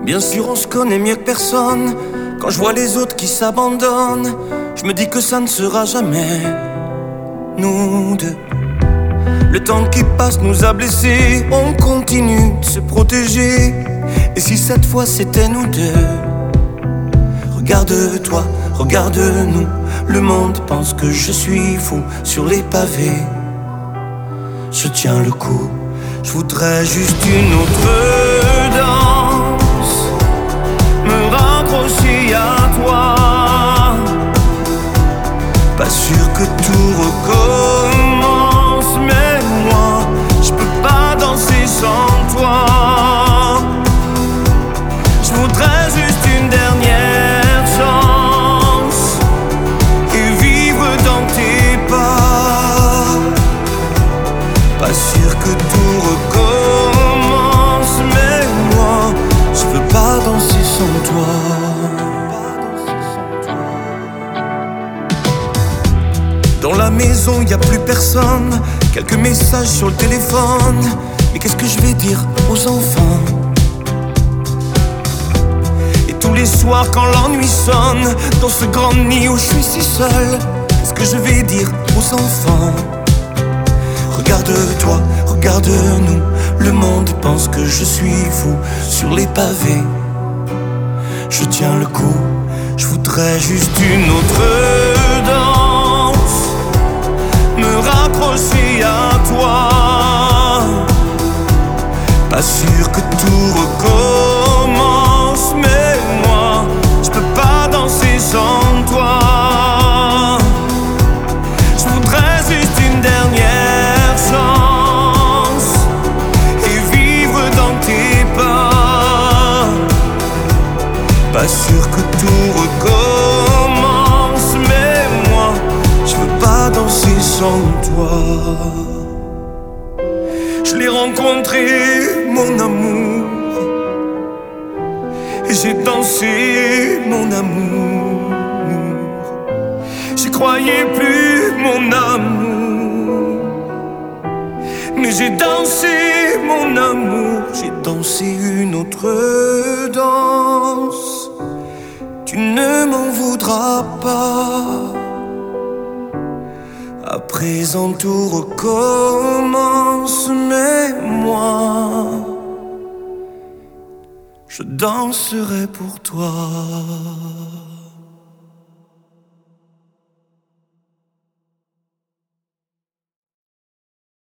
Bien sûr on se connaît mieux que personne. Quand je vois les autres qui s'abandonnent, je me dis que ça ne sera jamais nous deux. Le temps qui passe nous a blessés, on continue de se protéger. Et si cette fois c'était nous deux? Regarde-toi, regarde-nous, le monde pense que je suis fou. Sur les pavés, je tiens le coup. Je voudrais juste une autre danse, me raccrocher à toi. Pas sûr que tout recommence, mais moi, je peux pas danser sans toi. Je voudrais juste une dernière chance et vivre dans tes pas. Pas sûr que tout recommence, mais moi, je peux pas danser sans toi. Dans la maison, y a plus personne. Quelques messages sur le téléphone. Mais qu'est-ce que je vais dire aux enfants? Et tous les soirs quand l'ennui sonne, dans ce grand nid où je suis si seul, qu'est-ce que je vais dire aux enfants? Regarde-toi, regarde-nous, le monde pense que je suis fou. Sur les pavés, je tiens le coup. Je voudrais juste une autre danse, me raccrocher à toi. Pas sûr que tout recommence, mais moi, je peux pas danser sans toi. Je voudrais juste une dernière chance et vivre dans tes pas. Pas sûr que tout recommence, mais moi, je veux pas danser sans toi. Je l'ai rencontré, mon amour, et j'ai dansé, mon amour. J'y croyais plus, mon amour, mais j'ai dansé, mon amour. J'ai dansé une autre danse. Tu ne m'en voudras pas. À présent tout recommence, mais moi, je danserai pour toi.